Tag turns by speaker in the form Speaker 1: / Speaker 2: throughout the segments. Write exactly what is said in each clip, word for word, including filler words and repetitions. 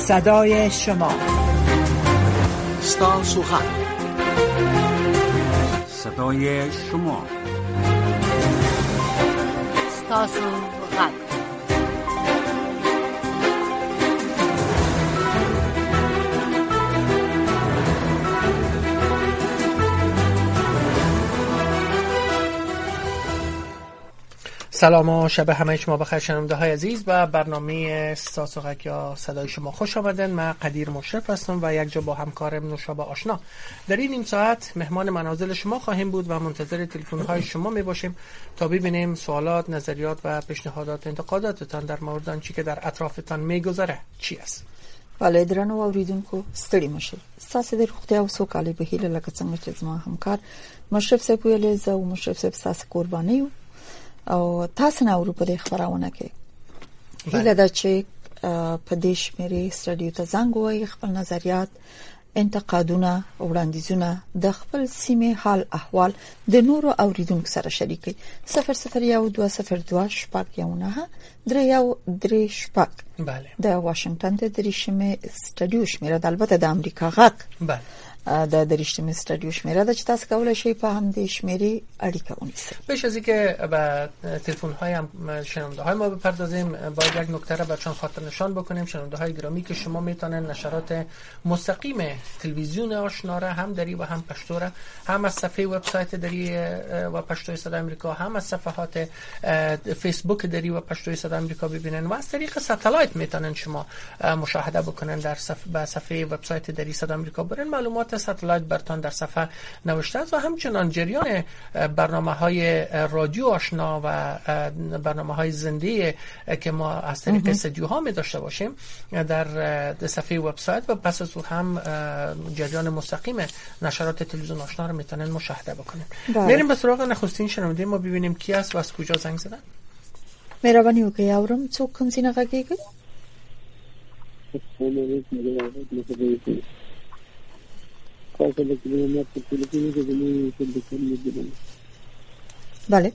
Speaker 1: صدای شما،
Speaker 2: ستاسو غږ، صدای شما،
Speaker 3: ستاسو غږ.
Speaker 4: سلام و شب همه شما بخیر شنونده های عزیز و برنامه ستاسو غږ یا صدای شما خوش آمدن. من قدیر مشرف هستم و یک جا با همکارم نوشابه آشنا در این نیم ساعت مهمان منازل شما خواهیم بود و منتظر تلفن های شما می باشیم تا ببینیم سوالات، نظریات و پیشنهادات، انتقاداتتان در مورد آنچه که در اطرافتان میگذره چی است.
Speaker 5: ولی درنو اوریدونکو ستړي مشه ساسه د روغتیا او سوکالۍ په هیله لکه څنګه چې زما همکار مشرف صاحب ویلې زه او مشرف صاحب ساسه قرباني یو او تاسو نه اورو په دې خبرونه کې هیله ده چې په دې شمیرې سټډیو ته زنګ وایي، خپل نظریات، انتقادونه، وړاندیزونه د خپل سیمه حال احوال د نورو اوریدونکو سره شریکي. صفر صفر یو دو صفر دو شپږ یو نه درې یو درې شپږ.
Speaker 4: بله.
Speaker 5: د واشنگټن ته د ریشمه سټډیو شمیره د البته د امریکا غږ.
Speaker 4: بله.
Speaker 5: د دریشتمی استودیو شمیره د چې تاسو کولای شئ په هم د شمیرې اړیکه ونیسئ.
Speaker 4: پیش از اینکه به تلفن های هم شنونده های ما بپردازیم باید یک نکته را براتون خاطر نشان بکنیم. شنونده های گرامی که شما میتونن نشرات مستقیم تلویزیون آشنا را هم دری و هم پشتو را هم از صفحه وبسایت دری و پشتوی صدای آمریکا، هم از صفحات فیسبوک دری و پشتوی صدای آمریکا ببینن و از طریق ساتلایت میتونن شما مشاهده بکنن در صفحه به صفحه وبسایت دری صدای آمریکا برن. معلومات ساتلایت برتان در صفحه نوشته است و همچنان جریان برنامه‌های رادیو آشنا و برنامه‌های زنده که ما از طریق استودیوها می داشته باشیم در صفحه وبسایت و پس از او هم جریان مستقیم نشرات تلویزیون آشنا رو میتونن مشاهده بکنن. بریم به سراغ نخستین شنونده ما ببینیم کی است و از کجا زنگ زدن.
Speaker 5: مهربانی وکړئ اورم څوک کوم ځای نه غږیږي. بله.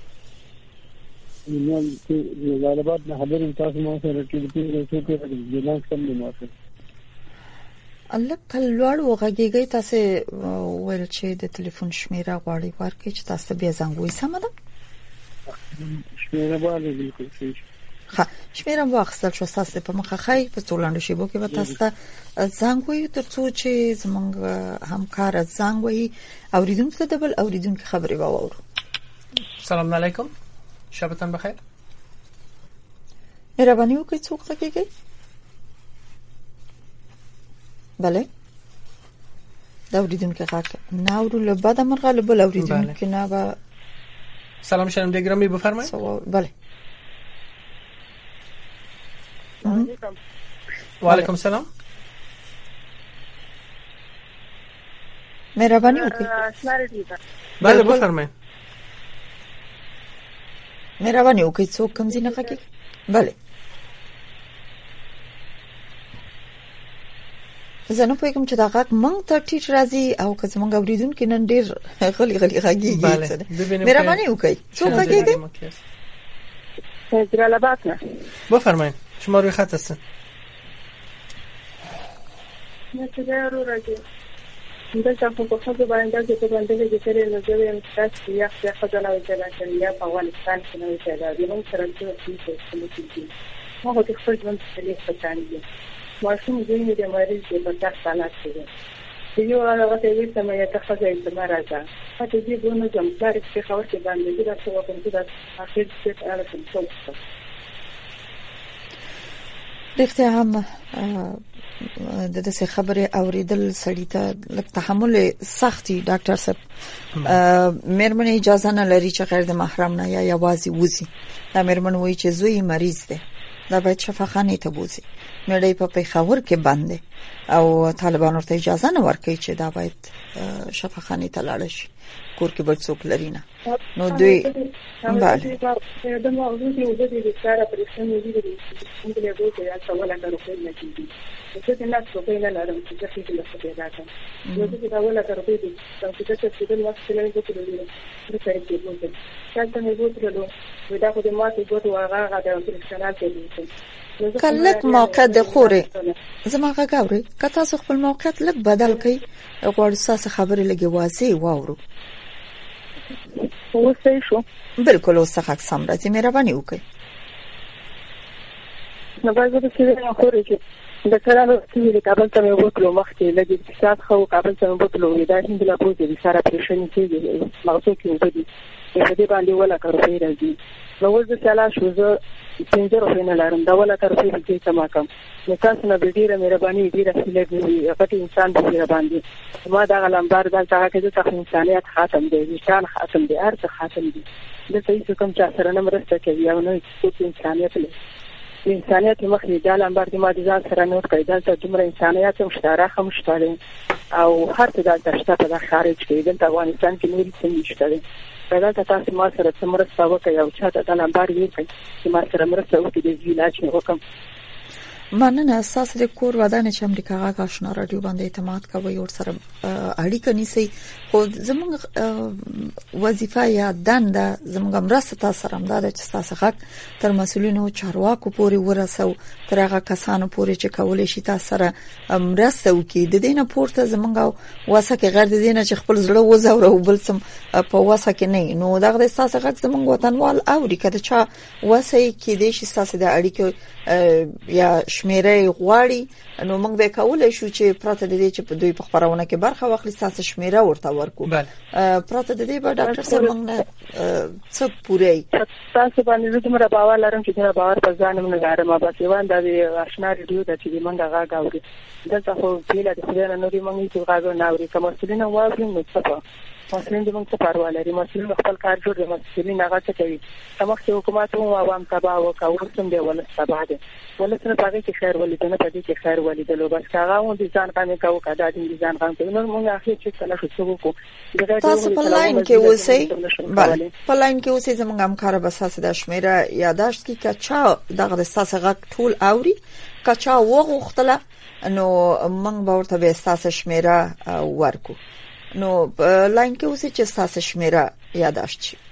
Speaker 6: غالبات نه خبرم تاسو ما سره ټلیفون څه کوي جنان کم نه ماته.
Speaker 5: الله کلوړ وغږیږي تاسو ویل چې د ټلیفون شمیره غواړي ورکړي چې تاسو بیا زنګ وې سم ده.
Speaker 6: شمیره باندې بالکل صحیح.
Speaker 5: ها شمیره واخستل شو تاسو په مخه خای په څولاندو شی بو کې به تاسو زنګ وې ترڅو چې زمونږ همکار زنګ وې اوریدونکو ته د بل اوریدونکو خبري واورو.
Speaker 4: سلام علیکم، شبتان بخیر.
Speaker 5: مهرباني وکړئ څوک غږیږي. بله دا اوریدونکو غږ نه اورو له بعد مرغه له بل اوریدونکو نه با.
Speaker 4: سلام شنونده گرامی بفرمایید.
Speaker 5: بله.
Speaker 4: و علیکم سلام.
Speaker 5: مهربانی وکړئ.
Speaker 4: بله بفرمایید.
Speaker 5: مهربانی وکړئ څوک کوم ځای نه غږیږي. بله. زه نه پوهیږم چې دا غږ مونږ ته ټیټ راځي او که زمونږ اوریدونکي نن ډېر غلي غلي غږیږي. مهرباني وکړئ څوک غږیږي.
Speaker 6: جلالآباد نه.
Speaker 4: بفرمایید شما روی خط هستین.
Speaker 6: نه څه ضرور راځي. دلته په کوڅه باندې چې په باندې کې چې نظر یې مستاس یا څه خدای نه وځي یا په افغانستان کې نه وځي دا موږ سره چې څه څه ما هغه خپل ژوند څخه څه ماشوم دې دې مریض دې په تاسو حالات کې دي یو هغه ته وي چې مې ته خزای ته مرزه پاتې دې ونه جام کار چې خبر کې باندې دې تاسو کوم چې دا اخر څه اړه کوم څه
Speaker 5: رښتیا هم د دې خبره اوریدل سړی ته لږ تحمل سختي. ډاکټر صاحب مېرمن اجازه نه لري چې غیر د محرم نه یا یوازې وځي. دا مېرمن وایي چې زوی مریض دی، دا باید شفاخانه ته بوزي. مړی په پیښور کې بند او طالبان ورته اجازه نه ورکوي چې دا باید شفاخانه ته لاړ شي. کور کې بل څوک لري نه. نو دوی بله
Speaker 6: د موضوع دی د دې لپاره پرېښنې دي چې څنګه له دوی یا څه ولا کارو کوي چې څه نه څه کوي نه لرم چې څه کې له څه راځي. نو دې دا ولا کارو کوي چې څه څه د وخت له نه کوي د څه کې وځي. څنګه نه وځي ودا خو د ماته ګوتو هغه هغه د پرېښنال کې دي.
Speaker 5: کلک موقعیت د خوري زما غاوري که تاسو خپل موقعیت لږ بدل کړئ غواړم تاسو خبرې لګي واضح واورو.
Speaker 6: وسه شو
Speaker 5: بالکل اوسه سم راځي مهرباني وکړئ.
Speaker 6: نو باید چې نه خوري چې د کارانو چې کابل ته وکړو مخکې لګي چې خو کابل ته وکړو دا هند لا پوزې د سره پرېشن کېږي موضوع کې ودی په دې باندې ولا کارو راځي نو ولې چې شو زه څنګه روښنه لرم دا ولا کارو کې کما کم نو تاسو نه ډیره مهرباني ډیره خلک غټ انسان دی باندې ما دا لمبار دا څنګه کې د انسانيت خاتم دی انسان خاتم دی ارته خاتم دی د څه کوم چې سره نه مرسته کوي او نو چې انسانيت له انسانيت مخې دا لمبار دی ما د ځان سره نوٹ کړی دا چې دومره انسانيت مشترک هم شته او هر څه د تشته په خارج کې د افغانستان کې نوري څه نشته دا تاسو ما سره مرسته وکړئ او چاته دا لمبار وکړئ چې ما سره مرسته وکړي د ویلاج نه وکم.
Speaker 5: مننه اساس د کور ودانې چې امریکا غا آشنا رادیو باندې اعتماد کوي او سره اړیکه نیسي خو زموږ وظیفه یا دنده زموږ مرسته تاسو سره امداد چې تاسو حق تر مسولینو چارواکو پورې ورسو تر هغه کسانو پورې چې کولای شي تاسو سره مرسته وکړي د دینه پورته زموږ واسه کې غیر د دینه چې خپل زړه وزورو بل سم په واسه کې نه نو دغه تاسو حق زموږ وطنوال او ریکه چې واسه کې د شي تاسو د اړیکې یا شمیره غواړي نو موږ به کولای شو چې پراته د دې چې په دوی په خبرونه کې برخه واخلي تاسو شمیره ورته ورکو. پراته د دې په ډاکټر صاحب موږ نه څه پوره
Speaker 6: تاسو باندې زه تمره باور لرم چې دا باور په ځان موږ لرم ما بس یوان د آشنا ریډیو د چې موږ غاګ اوري دلته خو پیله د خدای نه نوري موږ چې غاګ نه اوري کوم څه نه واوري نو څه مسلمان د موږ څه پروا لري مسلمان خپل کار جوړ دی مسلمان هغه څه کوي سمخ حکومت او عوام تبع او کاوسم دی ول تبع دی ول څه پاره کې خیر ولې نه پدې کې خیر ولې د لو بس هغه مو دي ځان قانې کاو کدا دي ځان قانې کوي نو موږ اخر چې کله شو وکړو
Speaker 5: تاسو په لاین کې اوسئ بله په لاین کې اوسئ زموږ همکار به اساس د شمیره یاداشت کی کچا دغه اساس غک ټول اوري کچا وغختله نو موږ به ورته به اساس شمیره ورکو نو لاین کې اوسې چې تاسو شمیره یاداشت شي.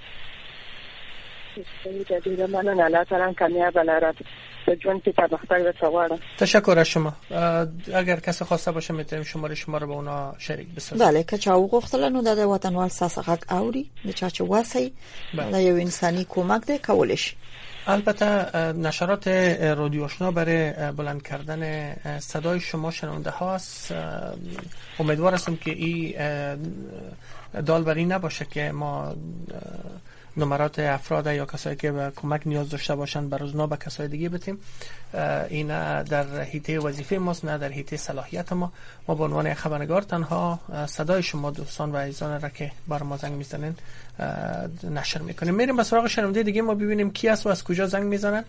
Speaker 4: تشکر از شما. اگر کسی خواسته باشه میتونیم شماره شما رو با اونا شریک بسازیم.
Speaker 5: بله که چا وغوښتل نو د وطنوال ساسه غږ اوري د چا چې واسي دا یو انساني کومک دی کولای شي.
Speaker 4: البته نشرات رادیو آشنا برای بلند کردن صدای شما شنونده هاست. امیدوار هستم که این دال بر این نباشه که ما نمرات افراد یا کسایی که به کمک نیاز داشته باشند بر اونا به کسای دیگه بتیم. این در حیطه وظیفه ماست نه در حیطه صلاحیت ما. ما به عنوان خبرنگار تنها صدای شما دوستان و عزیزان را که بر ما زنگ میزنن نشر میکنیم. میریم به سراغ شنونده دیگه ما ببینیم کی است و از کجا زنگ میزنن.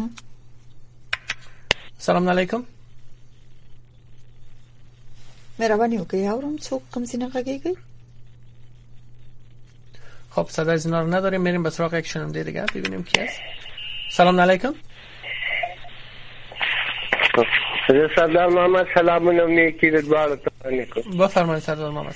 Speaker 4: سلام علیکم.
Speaker 5: مهرباني وکړئ اورم څوک کوم څنګه غږیږي.
Speaker 4: خب صدای زینا رو نداریم. میریم به سراغ یک شنونده دیگه ببینیم کی است. سلام علیکم.
Speaker 1: سردار محمد سلام علیکم کی دوار ته
Speaker 4: بفرمایید سردار محمد.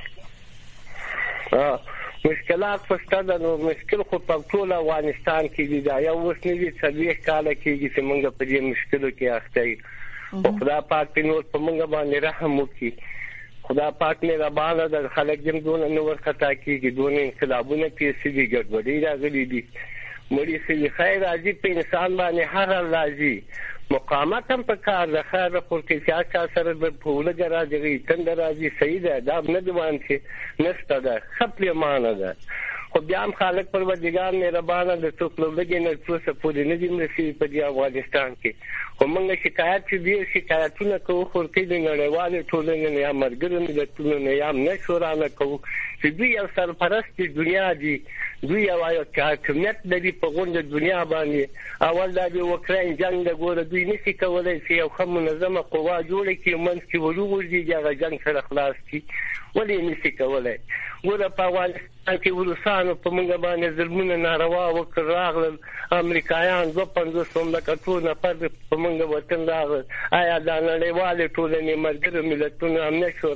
Speaker 1: ها مشکلات پسته نو مشکل خو په ټول افغانستان کې دي دا یو اوس نه دي څلوېښت کاله کېږي چې موږ په دې مشکلو کې اخته یو. خدا پاک دې نور په موږ باندې رحم وکړي. خدا پاک نه ربانه د خلک جن دون نو ورختا کېږي دون انقلابونه پیسې دي ګډوډي راغلي دي مړي سي خیر راځي په انسان باندې هر راځي مقامات هم په کار د خیر خورتي چا سره د پوله راځي تند راځي صحیح ده دا نه دوان چې نسته ده خپل معنی ده خو بیا هم خالق پروردگار مهربانه د ټولو لګي نه څه پورې نه دي مرسي په دی افغانستان کې خو موږ شکایت چې دي شکایتونه کوو خو کې د نړیوال ټولنې نه امرګرو ملتونو نه یم نه شورانه کوو چې دوی یو سرپرست دنیا دي دوی یو حاکمیت لري په غونډه دنیا باندې اول دا د اوکراین جنگ د ګوره دوی نشي کولای چې یو خم منظمه قوا جوړه کړي منځ کې ورغورځي هغه جنگ سره خلاص کړي ولې نشي کولای ګوره په افغانستان کې ولسانو په موږ باندې ظلمونه ناروا وکړ راغلل امریکایان دوه پنځوس مملکتونه نفر په موږ وطن راغلل آیا د نړیوالې ټولنې ملګرو ملتونو امنیت شورا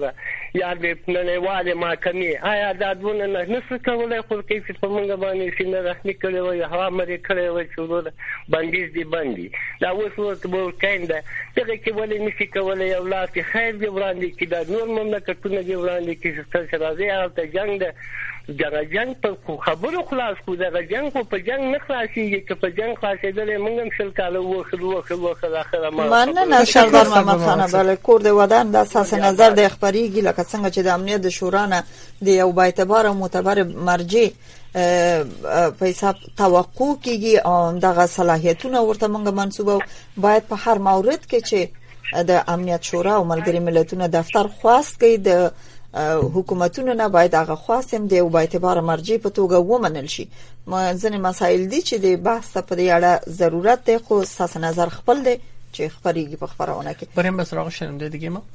Speaker 1: یا د نړیوالې محکمې آیا دا دونه نه نشي کولای خو کې چې په موږ باندې سینه رحمي کړي وي هوا مری کړي وي چې ورته بندیز دی باندې دا اوس ورته به کینده دغه کې ولې نشي کولای یو لاس خیر دی وړاندې کې دا نور مملکتونه دی وړاندې کې چې څه راځي هغه جنگ ده دا جنگ په خبرو خلاص کو دا جنگ په جنگ نه خلاصيږي چې په جنگ خلاصېدل موږ هم شل کاله وخت وخت وخت اخره ما
Speaker 5: مننه سردار محمد خان بله کور د ودان د اساس نظر د خبريږي لکه څنګه چې د امنیت د شورا نه د یو با اعتبار او معتبر مرجع په حساب توقع کیږي او دغه صلاحیتونه ورته موږ منسوبه باید په هر مورد کې چې د امنیت شورا او ملګری ملتونو دفتر خواست کوي د حکومتونو نه باید هغه خواستم دی او با اعتبار مرجع په توګه ومنل شي. ځینې مسایل دي چې د بحث په دې اړه ضرورت دی خو اساس نظر خپل دی چې خبريږي په خبرونه کې.
Speaker 4: بریم به سراغ شنونده دیگه ما.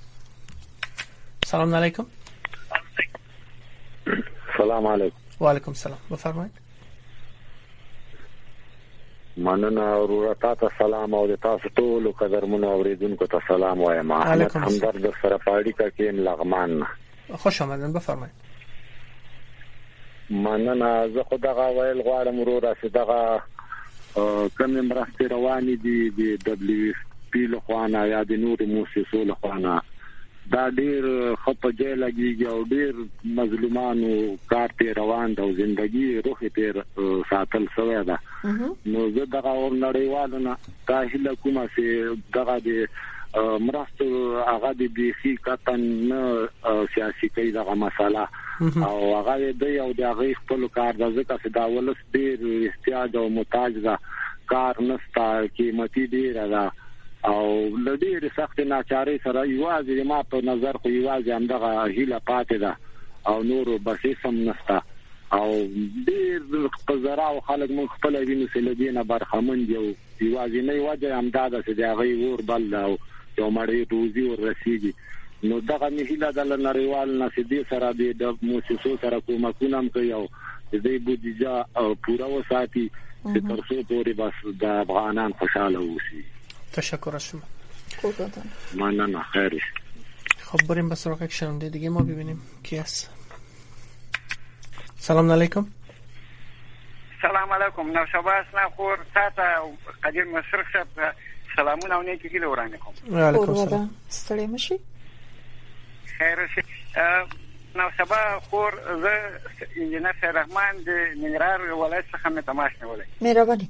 Speaker 4: سلام علیکم.
Speaker 7: سلام علیکم.
Speaker 4: و علیکم سلام. بفرمایید.
Speaker 7: مننه ورته تاسو سلام او تاسو ټول قدرمن اوریدونکو ته سلام وایم. احمد همدرد سره پاړی کا کې لغمان.
Speaker 4: خوش آمدید بفرمایید.
Speaker 7: مننه زه خو دغه ویل غواړم ورور چې دغه کوم مرستې روانې دي د دبليو اف پی له خوانه یا د نور موسسو له خوانه دا ډیر خپه جې لګیږي او ډیر مظلومانو کار ته روان دي او ژوندۍ روح ته ساتل شوی ده. نو زه دغه نړیوالو نه کاهله کومه چې دغه د مرستو هغه د بیخي کتن نه سیاسي کوي دغه مسله او هغه د یو دغه خپل کار د ځکه چې دا ولس ډیر احتیاج او محتاج ده کار نستا قیمتي ډیر ده او لډیر سخت ناچاري سره یوازې ما په نظر خو یوازې هم دغه هیله پاتې ده او نور بسې سم نستا او ډیر په زرا او خلک مون خپل ویني سلګینه برخمن دی یوازې نه وجه هم دا چې دغه ور بل او یو مړی روزي ور رسیدي نو دغه مهله د نړیوال نسدي سره د موسسو سره کومکونه هم کوي او د دې بودیجه پوره وساتي چې تر څو پورې بس د افغانان خوشاله وشي.
Speaker 4: تشکر از شما.
Speaker 7: مننه خیر.
Speaker 4: خب بریم به سراغ یک شنونده دیگه ما ببینیم کی هست. سلام علیکم.
Speaker 8: سلام علیکم. نو شبا اسنا خور تاته قدیر مشرق شب سلامونه او نیکی ګل ورانه کوم.
Speaker 4: علیکم السلام.
Speaker 5: ستړي مشي.
Speaker 8: خیر شي. نو شبا خور زه انجنیر شاه رحمان د ننګرهار ولایت څخه مې تماس نیولې.
Speaker 5: مهرباني.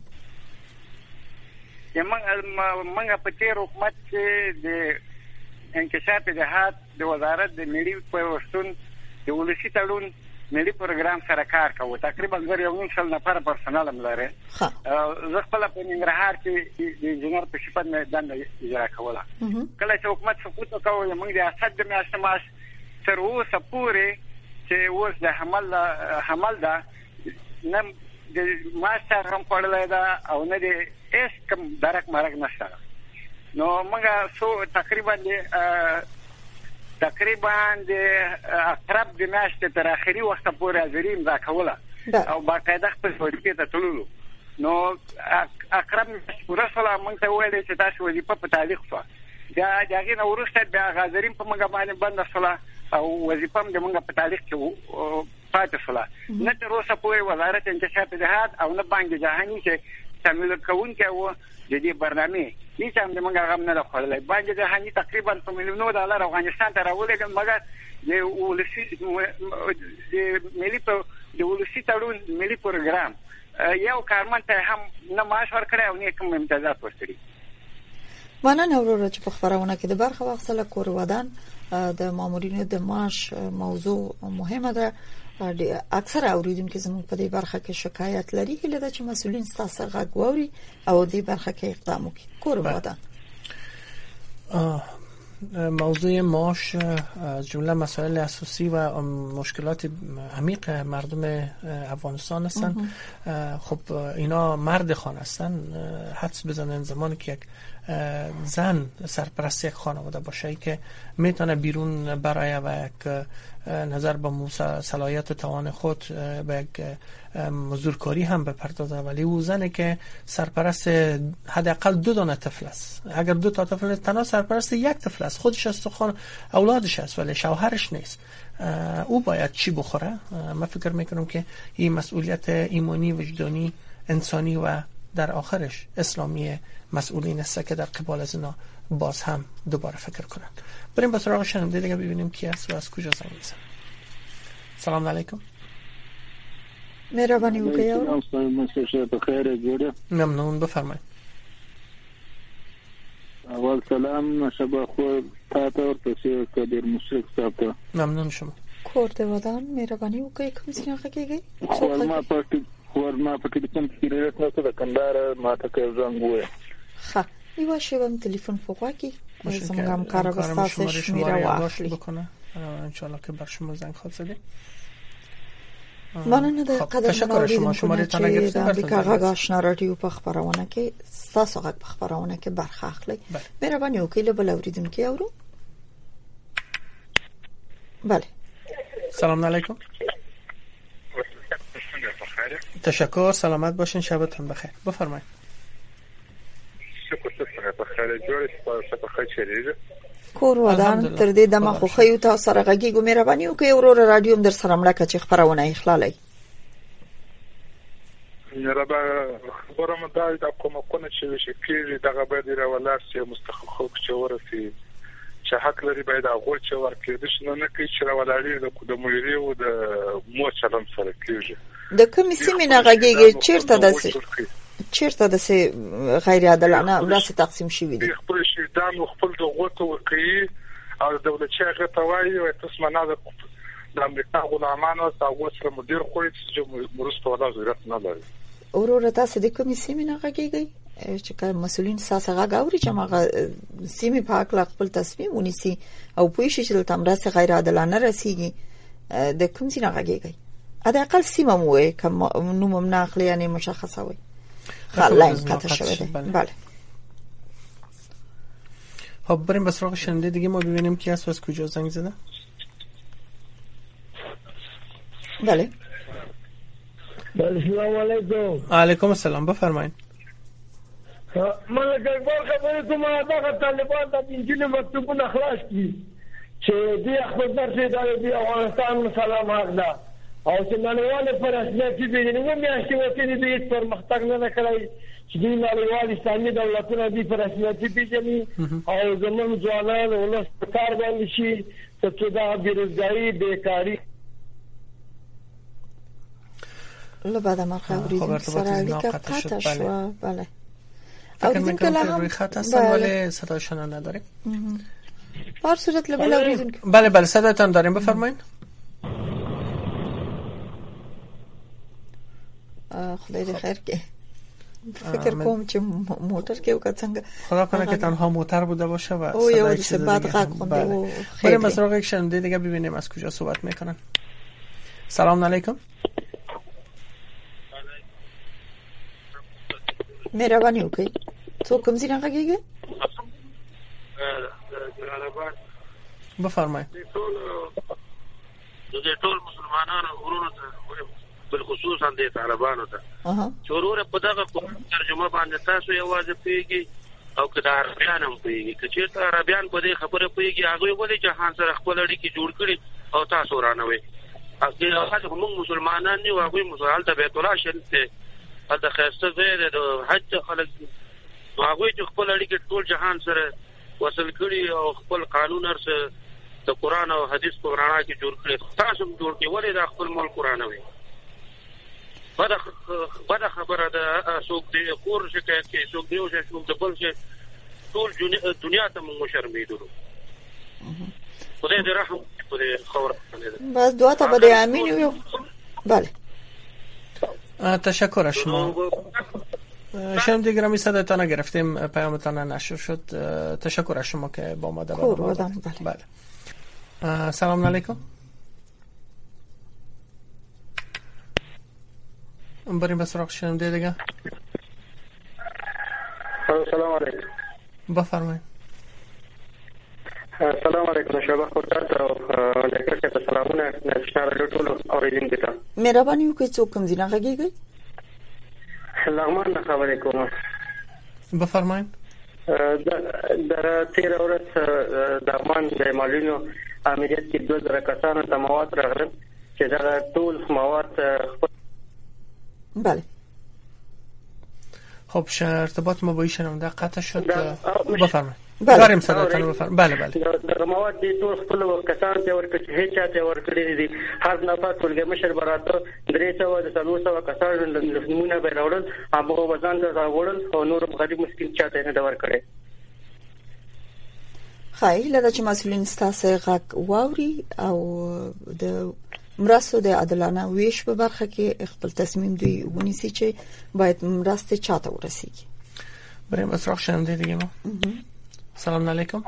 Speaker 8: یمن منګه په تیر حکومت کې د انکشاف جهاد د وزارت د ملي پروستون د ولسی تړون ملي پروګرام سره کار کوي تقریبا زر یو نیم سل نفر پرسنل هم لري. زه خپل په ننګرهار کې د انجنیر په صفت مې دنده اجرا کوله. کله چې حکومت سقوط وکړ موږ د اسد د میاشتې ماش تر اوسه پورې چې اوس د حمل حمل ده نم د ماستر هم پړلای دا او نه د اس کم درک مرګ نشته. نو موږ سو تقریبا د تقریبا د اقرب د میاشتې تر اخري وخت پورې ازریم دا کوله او باقاعده خپل وظیفه ته تللو. نو اقرب پورا سره موږ ته ویل چې تاسو وظیفه په تعلیق شو دا دغه نو ورسته بیا غازریم په موږ باندې بند شوله او وظیفه هم د موږ په تعلیق کې پاتې شوله. نه تر اوسه پورې وزارت انکشاف جهاد او نه بانک جهانی چې شامل کوونکی و د دې برنامه هیڅ هم د موږ غم نه راخړلای. بانک جهانی تقریبا په میلیونو ډالر افغانستان ته راولېږل مګر د ولسی د ملي په د ولسی تړون ملي پروګرام یو کارمن ته هم نه معاش ورکړی او نه کوم امتیازات ورکړي.
Speaker 5: مننه ورور چې په خبرونه کې د برخه واخصله کور ودان د مامورینو د معاش موضوع مهمه ده. اکثر اوریدونکو زموږ په دې برخه کې شکایت لري هله د چې مسؤلین ستاسو غږ ووري او دې برخه کې اقدام وکړي. کور ودان
Speaker 4: موضوع معاش از جمله مسائل اساسی و مشکلات عمیق مردم افغانستان هستند. خب اینا مرد خان هستند. حدس بزنن زمانی که یک زن سرپرست یک خانواده باشه که میتونه بیرون برای و یک نظر به صلاحیت توان خود به یک مزدورکاری هم بپردازه، ولی او زنی که سرپرست حداقل دو دانه طفل است، اگر دو تا طفل تنها سرپرست یک طفل است، خودش است و خان اولادش است ولی شوهرش نیست، او باید چی بخوره؟ من فکر میکنم که این مسئولیت ایمانی، وجدانی، انسانی و در آخرش اسلامی مسئولین است که در قبال از اینا باز هم دوباره فکر کنند. بریم با سراغ شنونده دیگه ببینیم کی است و از کجا زنگ میزنه. سلام علیکم.
Speaker 5: مهربانی وکړئ.
Speaker 7: مساء بخیر جوړه.
Speaker 4: ممنون، بفرمایید.
Speaker 7: اول سلام شب خو تا ته او تاسو کبیر مشرک صاحب ته.
Speaker 4: ممنون شما.
Speaker 5: کور ته ودان مهربانی وکړئ کوم څنګه کېږي؟
Speaker 7: خو ما پټ خو ما پټ کوم کیریت نه څه د کندهار ما ته کې زنګ وې.
Speaker 5: ښه یو شیبم تلیفون فوقا کی زموږ هم کار بستاسه شمیره واخلي بکنه
Speaker 4: ان شاء الله که بر شما زنگ خواهد زده.
Speaker 5: مننه د قدر اوریدونکو شماره ته نګرځم. د امریکا غږ آشنا رادیو په خبرونه کې تاسو غږ په خبرونه کې برخه اخلي. مهرباني وکړئ له بل اوریدونکو اورو. بله.
Speaker 4: سلام علیکم. تشکر، سلامت باشین، شبتون بخیر. بفرمایید.
Speaker 9: شکر ستاسو په خیر جوړ شئ، په خیر چیرې
Speaker 5: کور ودان تر دې دمه خو خیو تاسو سره غږیږو. مهرباني وکړئ ورور رادیو هم در سره ملکه چې خبرونه اخلالای.
Speaker 9: ربا خبرم دا د کومکونه چې شکیږي دغه باید راولار چې مستحق خلک چې ورسي چې حق لري باید هغه چې ورکړي د شنو نه کوي چې راولاري د کوموري او د مو چلم سره کیږي. د
Speaker 5: کوم سیمه نه غږیږي چیرته داسې چیرته د غیر عادلانه ولاسي تقسیم شوی دی؟
Speaker 9: خپل شیدان خپل دغه ته ورکړي او دولت چې هغه توایي او تاسو مناظر د امریکا غلامانو تاسو سره مدیر خوړی چې مرسته ولا ضرورت نه لري.
Speaker 5: اورور تاسو د کوم سیمه نه غږیږي چې کوم مسولین ساسه غږ اوري چې هغه سیمه په اړه خپل تصمیم ونیسي او پوه شي چې تل مرسته غیر عادلانه رسیږي د کوم سیمه غږیږي؟ ادا اقل سیمه مو کوم نو ممناخلی یعنی مشخصه وي. لاین قطع شده. بله.
Speaker 4: خب بریم به سراغ شنونده دیگه ما ببینیم کی است و از کجا زنگ زده.
Speaker 5: بله.
Speaker 10: بله سلام علیکم.
Speaker 4: علیکم السلام، بفرمایید.
Speaker 10: ملک اکبر خبرې کومه دغه طالبان د انجیل مکتوبونه خلاص کړي چې د خپل درس د افغانستان سلام حق ده او چې نړیواله پرسنتي به نه میاشتې وته دي د پرمختګ نه کړی چې د نړیوال اسلامي دولتونو د پرسنتي پیژني او زموږ ځوانان ولس کار باندې شي چې دا بیروزګاری بیکاری
Speaker 5: له بعد ما خبرې سره اړیکه قطع شو. بله. او دین کله هم
Speaker 4: خط هستن ولی صداشون نداریم.
Speaker 5: هر صورت له بل اوریدونکو.
Speaker 4: بله بله صداتون داریم، بفرمایید.
Speaker 5: خدای دې خیر کې. فکر کوم چې موټر کې وکړ څنګه
Speaker 4: خدا کنه که تنها موتر بوده باشه و
Speaker 5: او یه چیز بعد غږ خونده و خیلی.
Speaker 4: بریم مسراغ یک شنونده دیگه ببینیم از کجا صحبت میکنن. سلام علیکم.
Speaker 5: مهرباني وکړئ څوک کوم ځای نه غږیږي؟
Speaker 4: بفرمایئ.
Speaker 11: د ټول مسلمانانو ورونو ته بالخصوص هم د طالبانو ته چې ورور په دغه ترجمه باندې تاسو یوازې پیږي او که د عربیان هم پیږي که چېرته عربیان په دې خبره پیږي هغوی ولې جهان سره خپل اړیکې جوړ کړي او تاسو ورانوئ. هغه موږ مسلمانان یو هغوی هلته بیت الله شریف دی، هلته ښایسته ځای دی، د حج خلک نو هغوی چې خپل اړیکې ټول جهان سره وصل کړي او خپل قانون هر څه د قرآن او حدیث په رڼا کې جوړ کړي، تاسو هم جوړ کړئ، ولې دا خپل ملک ورانوئ؟ بده خبره ده. څوک د کور شکایت کوي، څوک د یو شی څوک د بل شی، ټول دنیا ته موږ وشرمېدلو. خدای دې رحم په دې خاوره باندې.
Speaker 5: بس دعا ته به دې امین وي. بله.
Speaker 4: تشکر از شما. شنونده گرامی صدایتان گرفتیم، پیامتان نشر شد. تشکر از شما که با ما در
Speaker 5: برنامه
Speaker 4: بله. سلام علیکم. بریم به سراغ شنونده دیگه.
Speaker 12: سلام علیکم.
Speaker 4: بفرمایید.
Speaker 12: سلام علیکم شما خودت او لیکر که سلامونه نشنار ټول اوریدونکو ته
Speaker 5: مهرباني وکړئ څوک کوم ځای غږیږي؟
Speaker 12: لغمان خبرې کوم.
Speaker 4: بفرمایید.
Speaker 12: در تیر ورځ د افغان د مالونو امنیت کې دوه زره کسانو ته مواد راغلل چې دا ټول مواد.
Speaker 5: بله.
Speaker 4: خب ارتباط ما با ایشون ده قطع شد. بفرمایید.
Speaker 5: بله.
Speaker 4: داریم صداتون بفرمایید. بله بله.
Speaker 12: در مواد دي ټول خپل کسان ته ورکړي هیڅ چاته ورکړي دي. هر نفر ټولګي مشر براته درې سوه د څلور سوه کسان نمونه به راوړل هغه وزن ته راوړل او نور غریب مسکین چاته نه ورکړي.
Speaker 5: خای لدا چې مسولین ستاسو غږ واوري او د مرستو د عادلانه ویش په برخه کې خپل تصمیم دوی ونیسي چې باید مرسته چاته ورسیږي.
Speaker 4: بریم اسراق شنونده دیگه ما. سلام علیکم.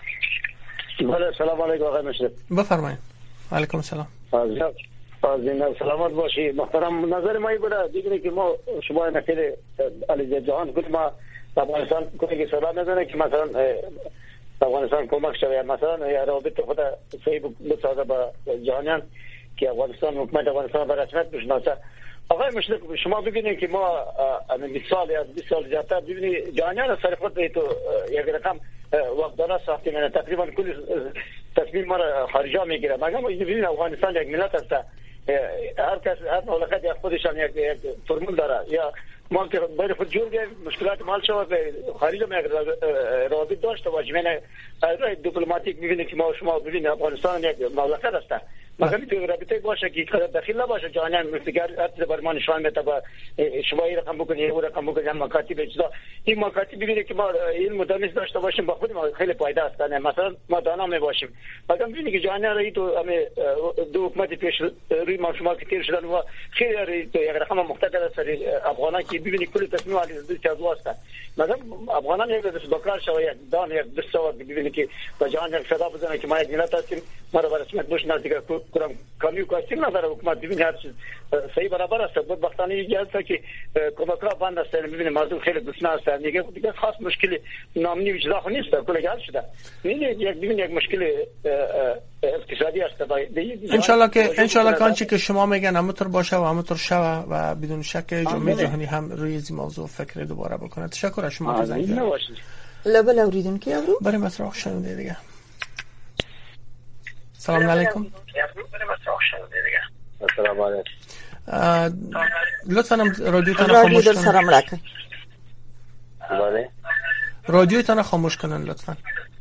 Speaker 13: بله سلام علیکم آقای مشرف.
Speaker 4: بفرمایید. علیکم السلام.
Speaker 13: از این سلامت باشی محترم. نظر ما این بوده دیگه که ما شما نکرد علی جهان کنیم ما افغانستان کنه که صدا نداره که مثلا افغانستان کمک شوه مثلا یا رابط خود صحیح بسازه با جهانیان که افغانستان حکومت افغانستان به رسمیت بشناسه. آقای مشرف شما ببینید که ما بیست سال یا بیست سال زیادتر ببینید جهانیان سر خود تو یک رقم وقت داره ساختیم یعنی تقریبا کل تصمیم ما را خارجا میگیره. مگر ما ببینید افغانستان یک ملت است، هر کس هر مملکت یک خودشان یک فرمول داره یا ما که برای خود جور گیم مشکلات مال شود خارج ما یک روابط داشته باشیم. یعنی از دیپلماتیک ببینید که ما شما ببینید افغانستان یک مملکت است مگر میتونه رابطه باشه که داخل نباشه جهانیان مفتگر حتی برمان شما میتونه شما این رقم بکنید اون رقم بکنید هم مکاتب اجزا این مکاتب ببینید که ما علم و دانش داشته باشیم با خود ما خیلی پایده است. مثلا ما دانا می باشیم مگر ببینید که جهانیان را تو همه دو حکومت پیش روی ما شما که تیر شدن و خیلی تو یک رقم مقتدر است افغانان که ببینید کل تصمیم علی دو تازو است مگر افغانان یک دست بکار شو یک دان یک دست سواد ببینید که با جهان یک صدا بزنه که ما یک ملت هستیم ما را رسمیت بشناسید که کدام کامیو کاستیم نداره حکومت ببینید هر چیز صحیح برابر است. بدبختانه اینجا است که کمک‌ها بند است ببینید مردم خیلی گسنه است دیگه دیگه خاص مشکل نامنی و جدا نیست کل حل شده. ببینید یک ببینید یک مشکل اقتصادی است.
Speaker 4: ان شاء الله که ان شاء الله کانچه که شما میگن همونطور باشه و همونطور شوه و بدون شک جامعه جهانی هم روی این موضوع فکر دوباره بکنه. تشکر از شما که زنگ زدید.
Speaker 5: لبل اوریدون کی اورو
Speaker 4: بریم اسراق شنونده دیگه. سلام علیکم.
Speaker 13: السلام علیکم.
Speaker 4: لطفاً رادیوتان خاموش کنن.
Speaker 5: سلام علیکم.
Speaker 13: بله.
Speaker 4: رادیوتان خاموش کنن لطفاً.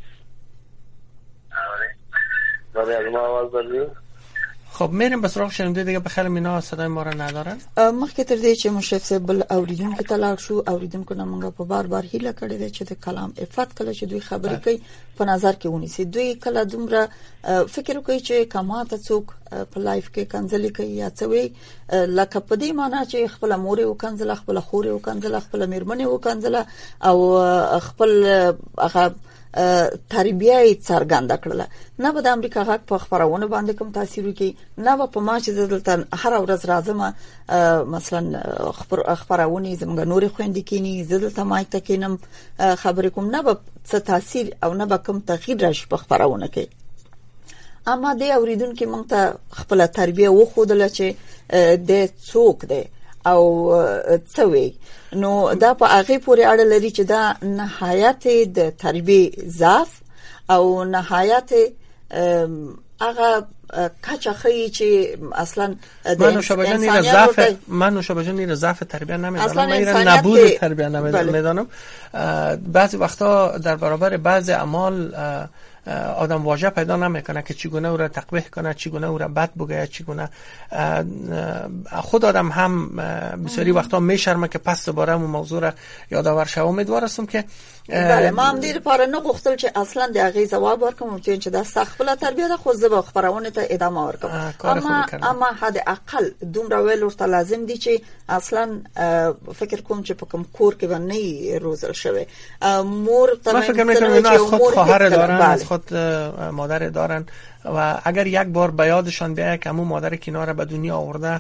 Speaker 13: بله از ما آواز دارید؟
Speaker 4: خب میریم به سراغ شنونده دیگه. بخیر مینا صدای ما را ندارن.
Speaker 5: مخکې تر دې چې مشرف صاحب بل اوریدونکو ته لاړ شو اوریدونکو نه موږ په بار بار هیله کړې ده چې د کلام افت کله چې دوی خبرې کوي په نظر کې ونیسي. دوی کله دومره فکر کوي چې کماته څوک په لایف کې کنځلې کوي یا څه وي لکه په دې معنی چې خپل مور یو کنځله خپل خور یو کنځله خپل میرمن یو کنځله او خپل هغه تربیه څرګند کړل. نه به د امریکا غږ په خبرونه باندې کوم تاثیر وکړي نه به په ما چې دلته هر ورځ راځم مثلا خبر خبرونه زموږ نور خويندې کینی زدلته مایک ته کینم خبرې کوم نه به څه تاثیر او نه به کوم تغییر راشي په خبرونه کې. اما د اوریدونکو مونږ ته خپل تربیه وخودله چې د څوک دی او څوی نو دا په هغه پورې اړه لري چې دا نهایت د تربیه ضعف او نهایت هغه کچه خی چې اصلا
Speaker 4: منو شبجانی را ضعف منو شبجانی را ضعف تربیه نمیدونم من ایران نبود تربیه نمیدونم. بعضی وقتا در برابر بعضی اعمال آدم واژه پیدا نمیکنه که چگونه او را تقبیح کنه چگونه او را بد بگه چگونه خود آدم هم بسیاری وقتا میشرمه که پس دوباره اون موضوع را یادآور شوم. امیدوارم که
Speaker 5: بله ما هم دیر پاره نه غوښتل چې اصلا د هغه جواب ورکوم چې دا سخت تربیه ده خو زه به خبرونه ته ادامه ورکوم. اما اما حد اقل دومره ویل ورته لازم دي چې اصلا فکر کوم چې په کوم کور کې باندې روزل شوی مور
Speaker 4: تمام فکر میکنم از خود خواهر دارن از خود مادر دارن و اگر یک بار به یادشان بیاید که همون مادر کنار به دنیا آورده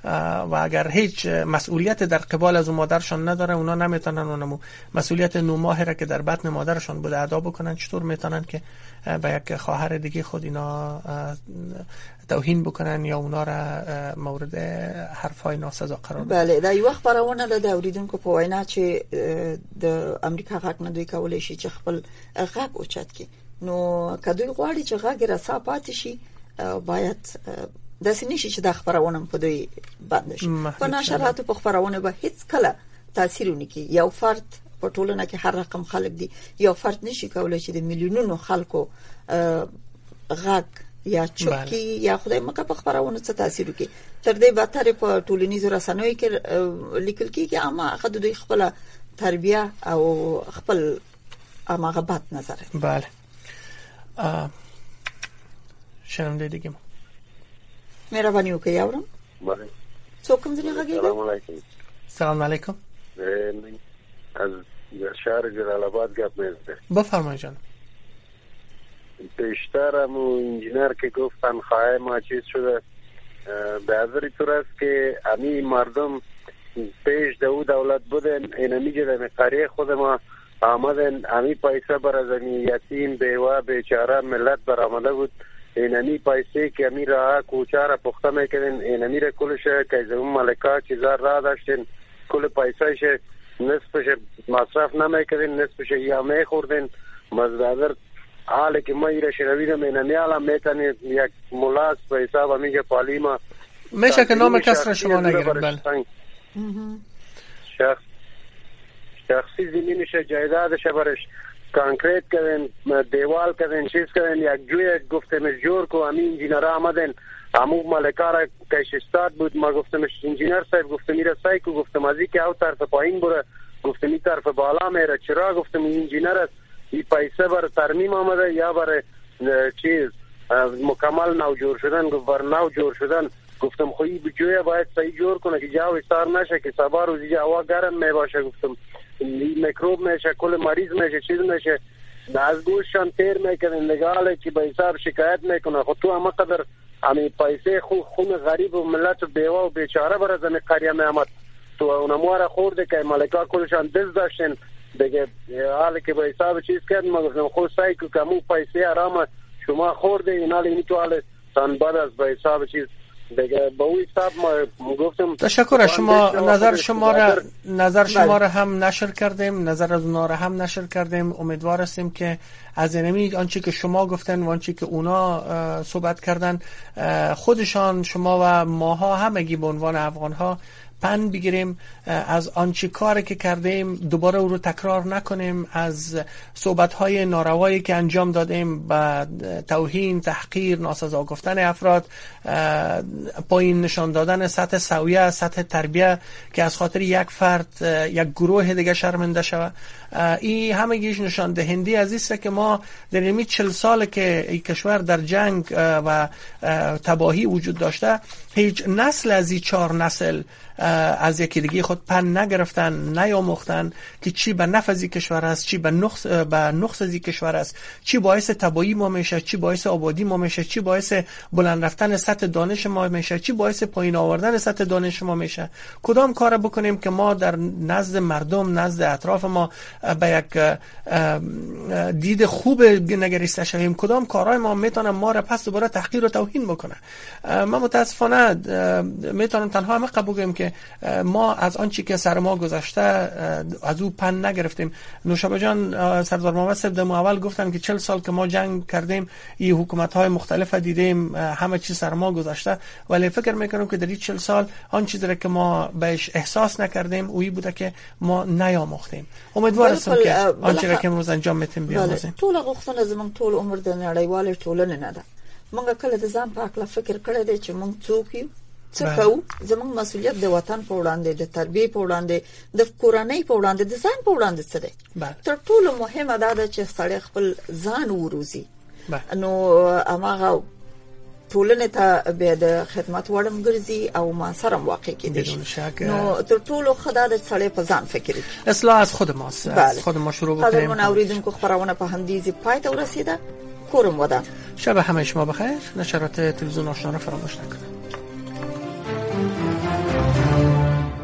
Speaker 4: و اگر هیچ مسئولیت در قبال از مادرشان نداره، اونا نمیتونن اونمو مسئولیت نو ماهی را که در بطن مادرشان بوده ادا بکنن. چطور میتونن که به یک خواهر دیگه خود اینا توهین بکنن یا اونا را مورد حرفای ناسزا قرار بدن؟
Speaker 5: بله، دا یو وخت پرونه ده د اوریدونکو په وینا چې د امریکا غاک نه دوی کولای شي چې خپل غاک اوچت کی. نو کدوې غواړي چې غاګ راسا پاتې شي، باید د سنشي چې د خبرونه په دوی باندې شي. په نشراتو په خبرونه به هیڅ کله تاثیر ونکړي. یو فرد په ټولنه کې هر رقم خلک دي، یو فرد نشي کولای چې د میلیونونو خلکو غاګ یا چوکي یا خدای مکه په خبرونه څه تاثیر وکړي. تر دې بدتر په ټولنیزو رسنیو کې لیکل کېږي اما خد دوی خپل تربیه او خپل اماغه بد نظر.
Speaker 4: بله. شنونده دیگه ما
Speaker 5: مهربانی وکړئ یاورم.
Speaker 14: بله.
Speaker 5: څوک کوم ځای غږیږي؟
Speaker 14: سلام علیکم.
Speaker 4: سلام علیکم.
Speaker 14: از شهر جلال آباد گپ میزنم.
Speaker 4: بفرمایید جان.
Speaker 14: پیشترم و انجینر که گفتن خواهی ما چیز شده، به نظر طور است که امی مردم پیش دو دولت بودن، اینمی جدن قریه خود ما آمدن، امی پیسه بر از امی یتیم بیوه بیچاره ملت بر آمده بود. اینمی پیسه که امی راه کوچه را پخته میکردن، اینمی را کلشه که از اون ملکا چیزا را داشتن، کل پیسه شه نصفش مصرف نمیکردن، نصفش یا میخوردن. مزدادر حالی که ما ایره شنویدم اینمی حالا میتنید یک ملاس به حساب امیگه پالیما
Speaker 4: میشه که نام کس را شما نگیرم. بله.
Speaker 14: شخص شخصی زمینش جایدادش برش کانکریت کردن، دیوال کردن، چیز کردن، یک جوی گفتمش جور کو. امی انجینر آمدن، امو ملکار کشستاد بود. ما گفتمش انجینر صاحب، گفتم میره سای کو، گفتم ازی که او طرف پایین بره، گفتم این طرف بالا میره. چرا؟ گفتم انجینر است، این پیسه بر ترمیم آمده یا بر چیز مکمل نو جور شدن، گفت بر نو جور شدن. گفتم خویی بجویه باید صحیح جور کنه که جاو استار نشه که سبا روزی جا هوا گرم می باشه. گفتم میکروب میشه، کل مریض میشه، چیز میشه. از گوششان تیر میکنن نگاله که به حساب شکایت میکنه. خود تو همه قدر همین پیسه خو خون غریب و ملت و بیوه و بیچاره بر از همین قریه میامد. تو اونمواره خورده که ملکا کلشان دز داشتن دیگه. حالی که به حساب چیز کرد ما گفتم خود سعی که کمو پیسه آرام شما خورده این حال اینی تو حال تن بعد از به حساب چیز دیگه با اون حساب ما گفتم.
Speaker 4: تشکر از شما. نظر شما را نظر شما را هم نشر کردیم، نظر از اونا را هم نشر کردیم. امیدوار هستیم که از اینمی آنچه که شما گفتن و آنچه که اونا صحبت کردن خودشان شما و ماها همگی به عنوان افغان‌ها پند بگیریم، از آنچه کاری که کردیم دوباره او رو تکرار نکنیم، از صحبت‌های ناروایی که انجام دادیم با توهین، تحقیر، ناسزا گفتن افراد، پایین نشان دادن سطح سویه، سطح تربیه که از خاطر یک فرد یک گروه دیگه شرمنده شود. این همگیش نشان دهنده از است که ما در این چهل سال که این کشور در جنگ و تباهی وجود داشته، هیچ نسل از این چهار نسل از یکی دیگه خود پن نگرفتن، نیاموختن که چی به نفع از کشور است، چی به نقص به نقص از کشور است، چی باعث تباهی ما میشه، چی باعث آبادی ما میشه، چی باعث بلند رفتن سطح دانش ما میشه، چی باعث پایین آوردن سطح دانش ما میشه. کدام کار بکنیم که ما در نزد مردم، نزد اطراف ما به یک دید خوب نگریسته شویم؟ کدام کارهای ما میتونه ما را پس دوباره تحقیر و توهین بکنه؟ ما متاسفانه میتونم تنها همه قبول کنیم که ما از آنچه که سر ما گذشته از او پن نگرفتیم. نوشابه جان سردار محمد صاحب دم اول گفتن که چهل سال که ما جنگ کردیم، این حکومت های مختلف دیدیم، همه چیز سر ما گذشته، ولی فکر میکنم که در این چهل سال آن چیزی که ما بهش احساس نکردیم اویی بوده که ما نیاموختیم. امیدوار هستم که آنچه که امروز انجام میتیم بیاموزیم.
Speaker 5: ټول غوښتنه زموږ ټول عمر د نړیوال ټولنې نه ده. موږ کله د ځان په اړه فکر کړی دی چې موږ څوک یو، څه کوو. زموږ مسؤلیت د وطن په وړاندې، د تربیې په وړاندې، د کورنۍ په وړاندې، د ځان په وړاندې څه دی. تر ټولو مهمه دا ده چې سړی خپل ځان وروزي. نو هغه ټولنې ته به د خدمت وړم ګرځي او ما سره واقع کېدي. نو تر ټولو خدای د سړی په ځان فکر کوي.
Speaker 4: اصلاح از خود ماست. از خود ما شروع بکنیم.
Speaker 5: قدرمن اوریدونکو خبرونه په همدې پای ته ورسیده. کورم ودا.
Speaker 4: شب همه شما بخیر. نشرات تلویزیون آشنا را فراموش نکنید.